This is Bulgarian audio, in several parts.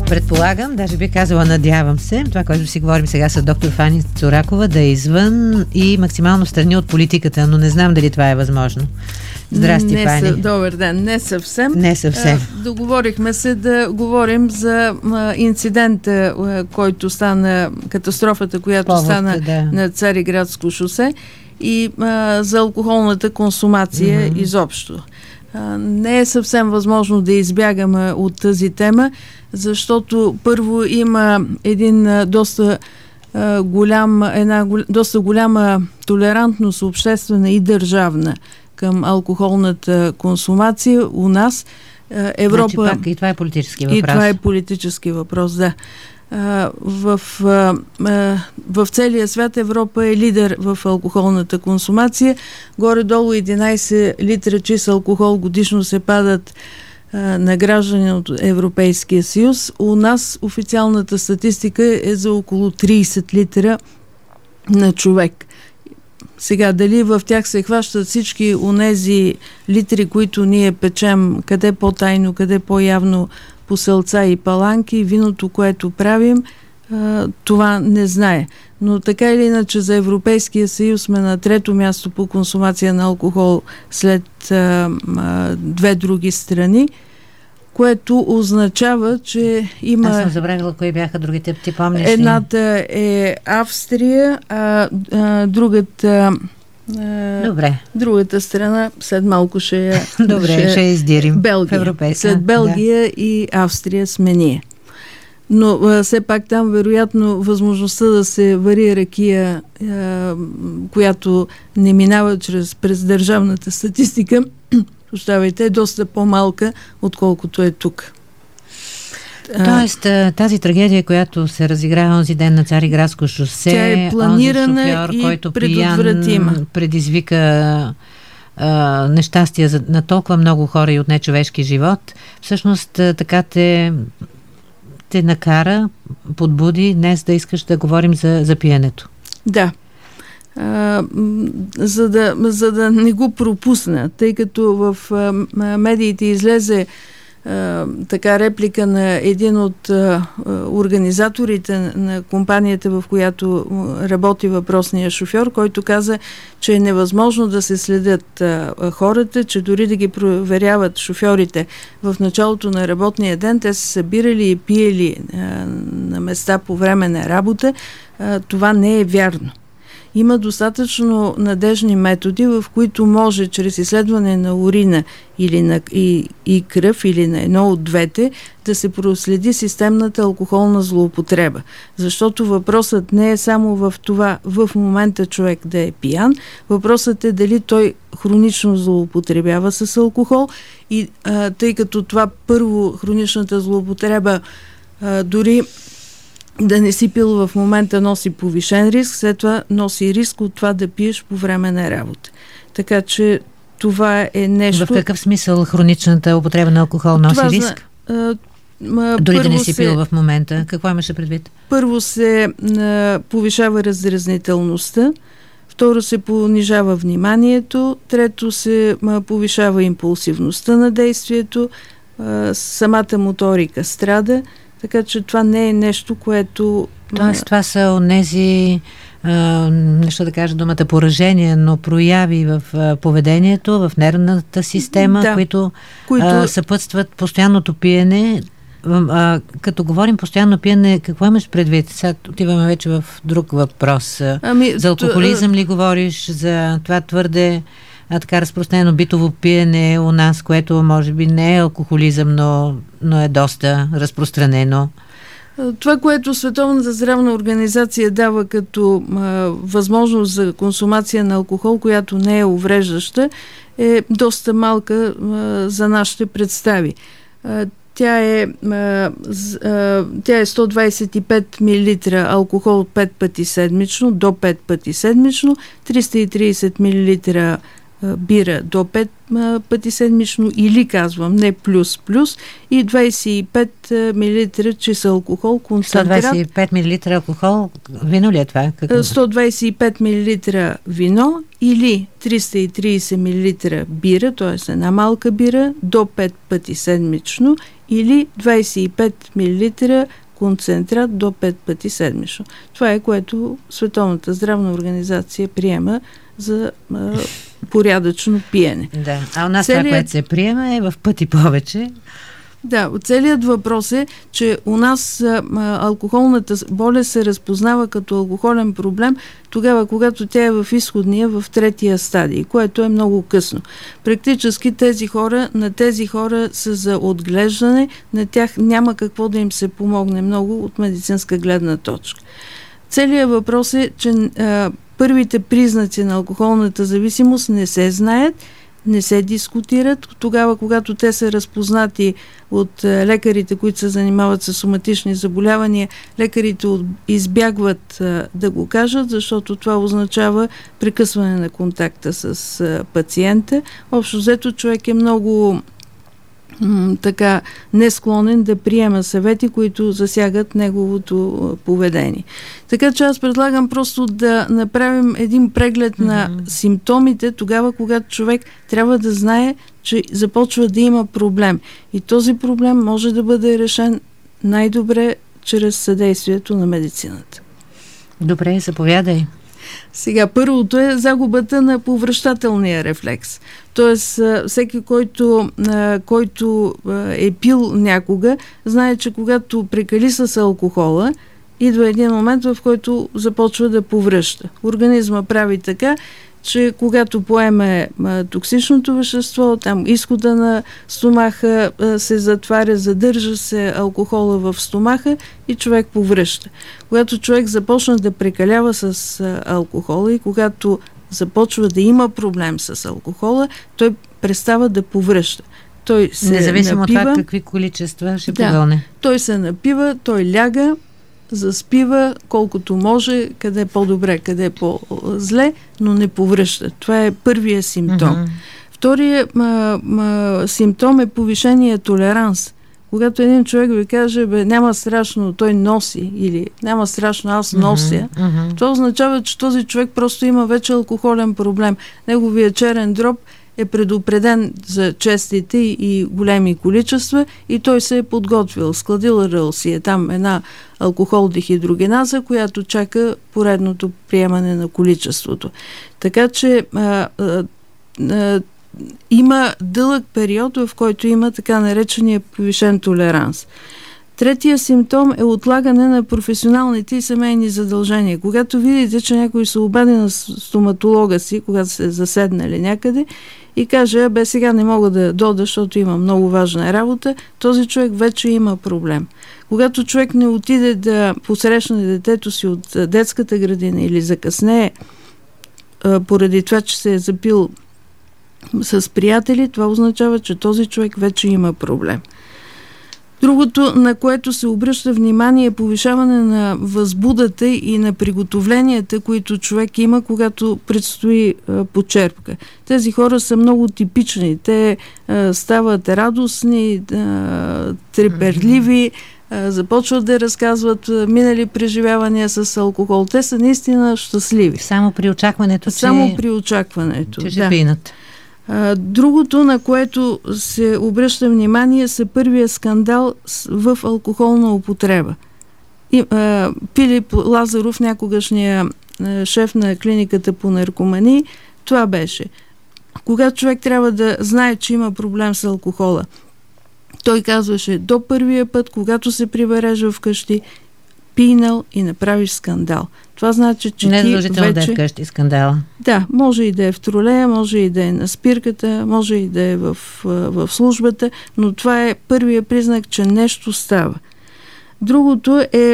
Предполагам, даже би казала, надявам се, това, което си говорим сега с доктор Фани Цуракова, да е извън и максимално страни от политиката, но не знам дали това е възможно. Здрасти, Фани. Добър ден. Не съвсем. Не съвсем. Договорихме се да говорим за инцидента, който стана, катастрофата, която стана на Цариградско шосе и за алкохолната консумация изобщо. Не е съвсем възможно да избягаме от тази тема, защото първо има една доста голяма толерантност обществена и държавна към алкохолната консумация у нас. Европа... Значи пак и това е политически въпрос. И това е политически въпрос, да. В целия свят Европа е лидер в алкохолната консумация. Горе-долу 11 литра чист алкохол годишно се падат на граждани от Европейския съюз. У нас официалната статистика е за около 30 литра на човек. Сега, дали в тях се хващат всички онези литри, които ние печем, къде по-тайно, къде по-явно по селца и паланки, виното, което правим, това не знае. Но така или иначе за Европейския съюз сме на трето място по консумация на алкохол след две други страни, което означава, че има... Аз съм забравила кои бяха другите, ти помниш ли? Едната е Австрия, а другата... Добре. Другата страна след малко ще ще издирим. Белгия. След Белгия и Австрия сме ние. Но все пак там вероятно възможността да се вари ракия, която не минава през държавната статистика, е доста по-малка, отколкото е тук. Тоест, тази трагедия, която се разиграва онзи ден на Цариградско шосе, тя е планирана шофьор, и който предотвратима. Предизвика нещастия на толкова много хора и отне човешки живот, всъщност така те накара, подбуди днес да искаш да говорим за пиенето. Да. За да не го пропусна, тъй като в медиите излезе така реплика на един от организаторите на компанията, в която работи въпросния шофьор, който каза, че е невъзможно да се следят хората, че дори да ги проверяват шофьорите в началото на работния ден, те се събирали и пиели на места по време на работа. Това не е вярно. Има достатъчно надежни методи, в които може чрез изследване на урина и кръв или на едно от двете да се проследи системната алкохолна злоупотреба. Защото въпросът не е само в това в момента човек да е пиян, въпросът е дали той хронично злоупотребява с алкохол и тъй като това първо хроничната злоупотреба дори да не си пил в момента носи повишен риск, след това носи риск от това да пиеш по време на работа. Така че това е нещо... В какъв смисъл хроничната употреба на алкохол носи риск? Дори да не си пил в момента. Какво имаше предвид? Първо се повишава раздразнителността, второ се понижава вниманието, трето се повишава импулсивността на действието, самата моторика страда. Така че това не е нещо, което... Тоест, това са онези, нещо да кажа думата, поражения, но прояви в поведението, в нервната система, които съпътстват постоянното пиене. Като говорим постоянно пиене, какво имаш предвид? Сега отиваме вече в друг въпрос. За алкохолизъм ли говориш? За това твърде така разпространено битово пиене у нас, което може би не е алкохолизъм, но е доста разпространено. Това, което Световната здравна организация дава като възможност за консумация на алкохол, която не е увреждаща, е доста малка за нашите представи. Тя е 125 мл алкохол 5 пъти седмично, до 5 пъти седмично, 330 мл бира до 5 пъти седмично или, казвам, не плюс, и 25 мл чист алкохол, концентрат. 125 мл алкохол, вино ли е това? 125 мл вино или 330 мл бира, т.е. една малка бира, до 5 пъти седмично или 25 мл концентрат до 5 пъти седмично. Това е, което Световната здравна организация приема за порядъчно пиене. Да, а у нас това, което се приема, е в пъти повече. Да, целият въпрос е, че у нас алкохолната болест се разпознава като алкохолен проблем тогава, когато тя е в изходния, в третия стадий, което е много късно. Практически на тези хора са за отглеждане, на тях няма какво да им се помогне много от медицинска гледна точка. Целият въпрос е, че първите признаци на алкохолната зависимост не се знаят, не се дискутират. Тогава, когато те са разпознати от лекарите, които се занимават с соматични заболявания, лекарите избягват да го кажат, защото това означава прекъсване на контакта с пациента. Общо взето човек е много така не склонен да приема съвети, които засягат неговото поведение. Така че аз предлагам просто да направим един преглед на симптомите тогава, когато човек трябва да знае, че започва да има проблем. И този проблем може да бъде решен най-добре чрез съдействието на медицината. Добре, заповядай. Сега, първото е загубата на повръщателния рефлекс. Тоест, всеки, който е пил някога, знае, че когато прекали с алкохола, идва един момент, в който започва да повръща. Организма прави така, че когато поеме токсичното вещество, там изхода на стомаха се затваря, задържа се алкохола в стомаха и човек повръща. Когато човек започна да прекалява с алкохола и когато започва да има проблем с алкохола, той престава да повръща. Той се независимо напива, от това какви количества ще погълне. Той се напива, той ляга, заспива колкото може, къде е по-добре, къде е по-зле, но не повръща. Това е първия симптом. Вторият симптом е повишения толеранс. Когато един човек ви каже, няма страшно, той носи, или няма страшно, аз нося, това означава, че този човек просто има вече алкохолен проблем. Неговия черен дроб е предупреден за честите и големи количества и той се е подготвил. Складирал си е там една алкохол-дехидрогеназа, която чака поредното приемане на количеството. Така че има дълъг период, в който има така наречения повишен толеранс. Третия симптом е отлагане на професионалните и семейни задължения. Когато видите, че някой се обади на стоматолога си, когато се заседнали някъде и каже, сега не мога да дойда, защото има много важна работа, този човек вече има проблем. Когато човек не отиде да посрещне детето си от детската градина или закъснее, поради това, че се е запил с приятели, това означава, че този човек вече има проблем. Другото, на което се обръща внимание, е повишаване на възбудата и на приготовленията, които човек има, когато предстои почерпка. Тези хора са много типични. Те стават радостни, треперливи, започват да разказват минали преживявания с алкохол. Те са наистина щастливи. Само при очакването, че ще пинат. Другото, на което се обръща внимание, са първия скандал в алкохолна употреба. Филип Лазаров, някогашния шеф на клиниката по наркомании, това беше. Когато човек трябва да знае, че има проблем с алкохола, той казваше до първия път, когато се прибережа вкъщи, пинал и направиш скандал. Това значи, че не задължително да е вкъщи скандала. Да, може и да е в тролея, може и да е на спирката, може и да е в службата, но това е първия признак, че нещо става. Другото е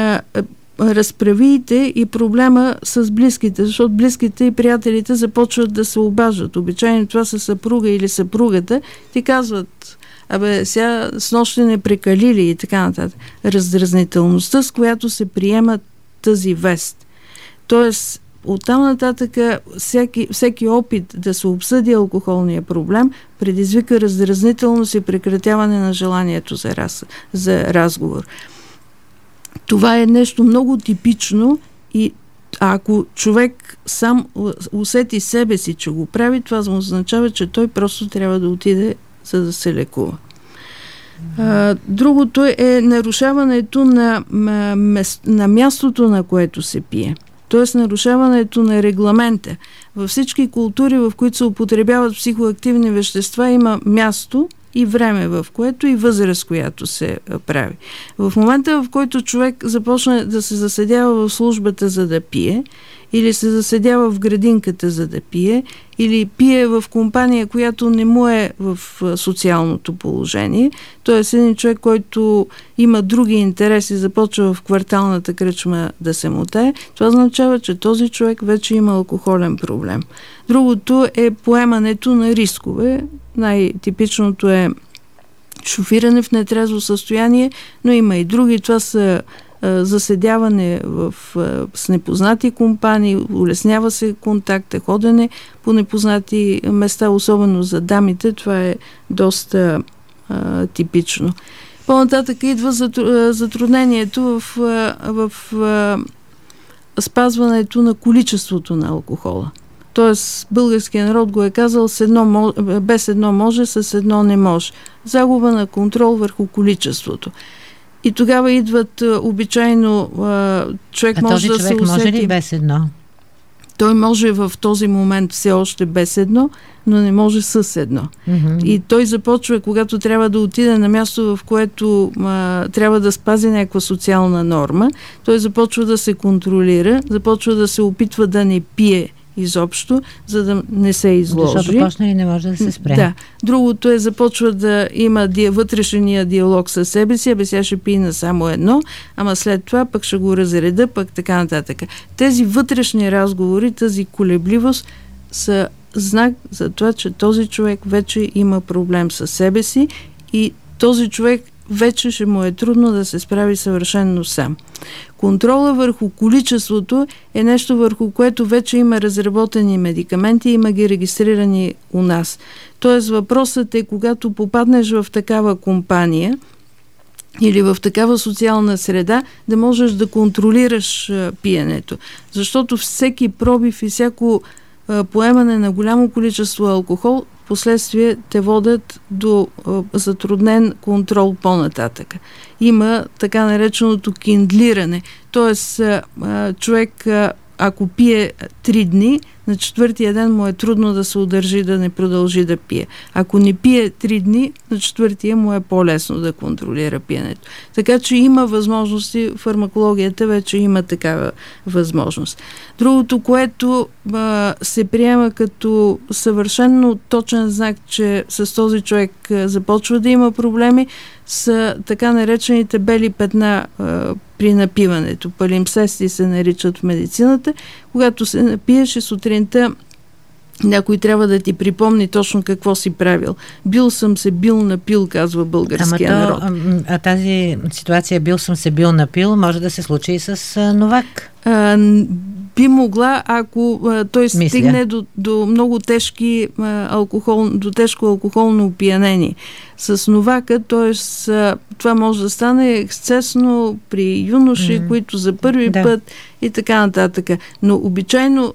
разправиите и проблема с близките, защото близките и приятелите започват да се обаждат. Обичайно това са съпруга или съпругата. Ти казват, сега с нощи не прекалили и така нататък. Раздразнителността, с която се приема тази вест. Тоест, оттам нататък всеки опит да се обсъди алкохолния проблем предизвика раздразнителност и прекратяване на желанието за разговор. Това е нещо много типично и ако човек сам усети себе си, че го прави, това означава, че той просто трябва да отиде, за да се лекува. Другото е нарушаването на мястото, на което се пие. Тоест нарушаването на регламента. Във всички култури, в които се употребяват психоактивни вещества, има място и време, в което и възраст, която се прави. В момента, в който човек започне да се заседява в службата, за да пие, или се заседява в градинката, за да пие, или пие в компания, която не му е в социалното положение, т.е. един човек, който има други интереси, започва в кварталната кръчма да се мотае, това означава, че този човек вече има алкохолен проблем. Другото е поемането на рискове. Най-типичното е шофиране в нетрезво състояние, но има и други. Това са заседяване с непознати компании, улеснява се контакта, ходене по непознати места, особено за дамите. Това е доста типично. По-нататък идва затруднението в спазването на количеството на алкохола. Тоест, българският народ го е казал, без едно може, с едно не може. Загуба на контрол върху количеството. И тогава идват обичайно човек може да се усети. А този човек може ли без едно? Той може в този момент все още без едно, но не може с едно. Mm-hmm. И той започва, когато трябва да отиде на място, в което трябва да спази някаква социална норма, той започва да се контролира, започва да се опитва да не пие изобщо, за да не се изложи. Защото почне и не може да се спре. Да. Другото е, започва да има вътрешния диалог със себе си, сега ще пие на само едно, ама след това пък ще го разреда, пък така нататък. Тези вътрешни разговори, тази колебливост са знак за това, че този човек вече има проблем със себе си и този човек вече ще му е трудно да се справи съвършенно сам. Контрола върху количеството е нещо, върху което вече има разработени медикаменти, има ги регистрирани у нас. Тоест въпросът е, когато попаднеш в такава компания или в такава социална среда, да можеш да контролираш пиенето. Защото всеки пробив и всяко поемане на голямо количество алкохол последствие те водят до затруднен контрол по-нататък. Има така нареченото киндлиране. Тоест, човек, ако пие 3 дни, на 4-тия ден му е трудно да се удържи, да не продължи да пие. Ако не пие 3 дни, на 4-тия му е по-лесно да контролира пиенето. Така че има възможности, фармакологията вече има такава възможност. Другото, което се приема като съвършенно точен знак, че с този човек започва да има проблеми, са така наречените бели петна при напиването. Палимпсести се наричат в медицината. Когато се напиеш и сутринта някой трябва да ти припомни точно какво си правил. Бил съм се бил напил, казва българския народ. А тази ситуация бил съм се бил напил може да се случи и с Новак? Би могла, ако той стигне до много тежки до тежко алкохолно опиянение. С Новака, т.е. това може да стане ексцесно при юноши, които за първи път и така нататък. Но обичайно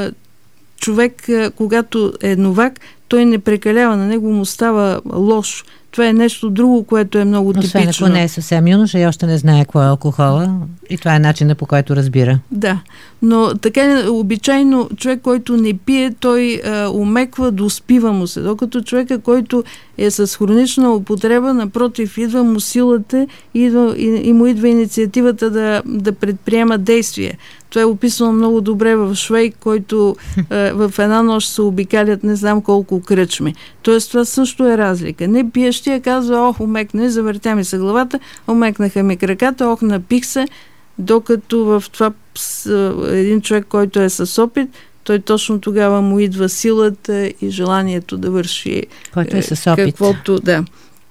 човек, когато е новак, той не прекалява, на него му става лошо. Това е нещо друго, което е много типично. Освен ако не е съвсем юноша и още не знае какво е алкохола, и това е начинът, по който разбира. Да, но така обичайно човек, който не пие, той умеква, доспива му се, докато човека, който е с хронична употреба, напротив, идва му силата и му идва инициативата да предприема действие. Това е описано много добре в Швейк, който в една нощ се обикалят не знам колко кръчми. Тоест това също е разлика. Не пиещия казва, умекна, завъртя ми се главата, умекнаха ми краката, напих се, докато в това един човек, който е с опит, той точно тогава му идва силата и желанието да върши който е с опит. Каквото, да.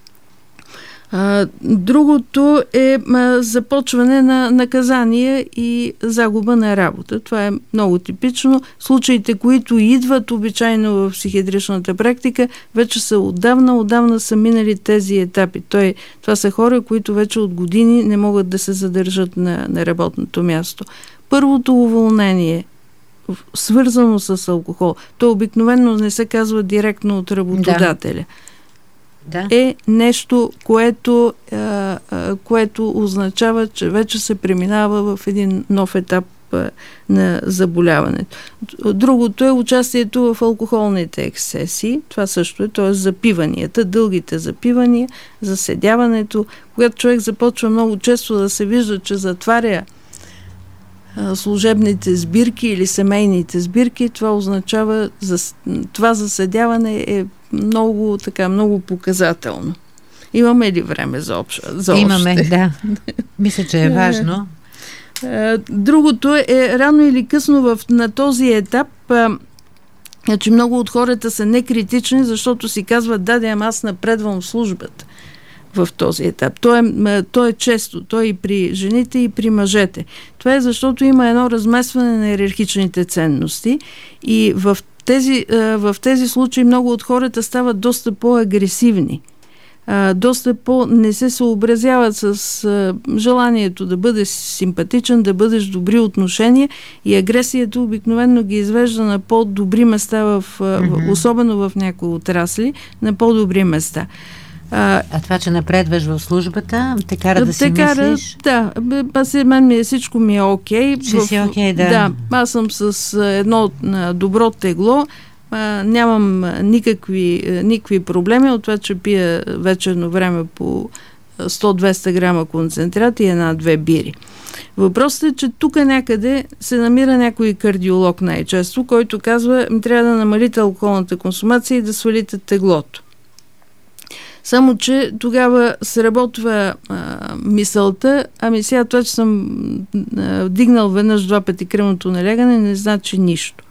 Другото е започване на наказание и загуба на работа. Това е много типично. Случаите, които идват обичайно в психиатричната практика, вече са отдавна са минали тези етапи. Това са хора, които вече от години не могат да се задържат на работното място. Първото уволнение, свързано с алкохол, то обикновено не се казва директно от работодателя. е нещо, което означава, че вече се преминава в един нов етап на заболяването. Другото е участието в алкохолните ексцесии. Това също е, т.е. запиванията, дългите запивания, заседяването. Когато човек започва много често да се вижда, че затваря служебните сбирки или семейните сбирки, това означава, това заседяване е много показателно. Имаме ли време за още? Имаме, да. Мисля, че е важно. Другото е рано или късно на този етап, че много от хората са некритични, защото си казват, ама аз напредвам в службата в този етап. То е често. То и при жените, и при мъжете. Това е защото има едно разместване на иерархичните ценности и в тези случаи много от хората стават доста по-агресивни. Доста не се съобразяват с желанието да бъдеш симпатичен, да бъдеш добри отношения и агресията обикновено ги извежда на по-добри места, особено в някои отрасли, на по-добри места. Това, че напредваш в службата, те кара да си мислиш? Да, всичко ми е окей. Ще си окей, да. Да, аз съм с едно добро тегло, нямам никакви проблеми от това, че пия вечерно време по 100-200 грама концентрат и 1-2 бири. Въпросът е, че тук някъде се намира някой кардиолог най-често, който казва, трябва да намалите алкохолната консумация и да свалите теглото. Само, че тогава сработва мисълта, сега това, че съм дигнал веднъж 2 пъти кръвното налягане, не значи нищо.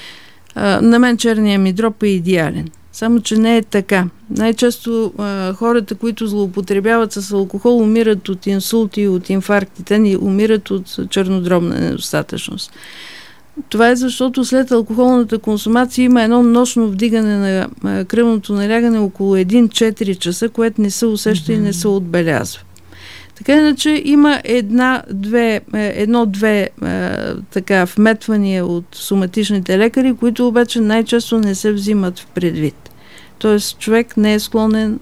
На мен черния ми дроп е идеален. Само, че не е така. Най-често хората, които злоупотребяват с алкохол, умират от инсулти и от инфаркти. Те не умират от чернодробна недостатъчност. Това е защото след алкохолната консумация има едно нощно вдигане на кръвното налягане около 1-4 часа, което не се усеща и не се отбелязва. Така иначе има едно-две вметвания от соматичните лекари, които обаче най-често не се взимат в предвид. Тоест човек не е склонен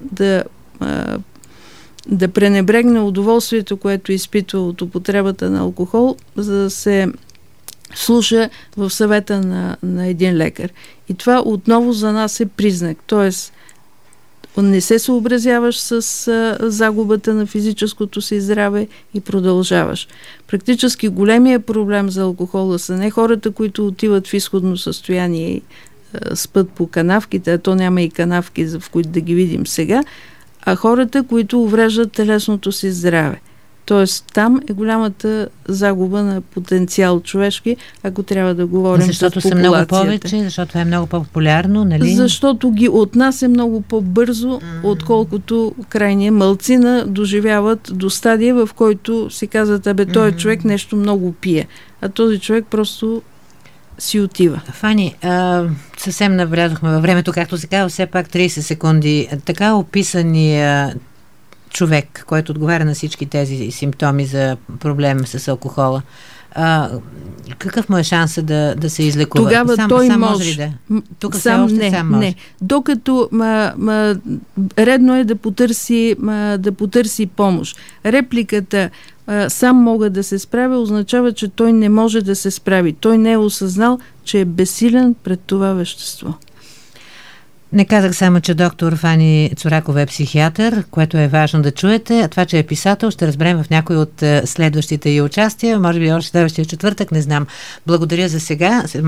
да пренебрегне удоволствието, което изпитва от употребата на алкохол, за да се слуша в съвета на един лекар. И това отново за нас е признак. Тоест не се съобразяваш с загубата на физическото си здраве и продължаваш. Практически големия проблем за алкохола са не хората, които отиват в изходно състояние и спят по канавките, а то няма и канавки, в които да ги видим сега, а хората, които увреждат телесното си здраве. Тоест там е голямата загуба на потенциал човешки, ако трябва да говорим с популацията. Защото са много повече, защото е много по-популярно, нали? Защото ги отнася много по-бързо, отколкото крайния малцина доживяват до стадия, в който си казват, този човек нещо много пие, а този човек просто си отива. Фани, съвсем навлязохме във времето, както се казва, все пак 30 секунди. Така описания човек, който отговаря на всички тези симптоми за проблем с алкохола, какъв му е шанса да се излекува? Тогава той може. Ли да? Тук сам може. Не. Докато редно е да потърси помощ. Репликата сам мога да се справя означава, че той не може да се справи. Той не е осъзнал, че е безсилен пред това вещество. Не казах само, че доктор Фани Цуракова е психиатър, което е важно да чуете, а това, че е писател, ще разберем в някой от следващите й участия, може би още следващия четвъртък, не знам. Благодаря за сега.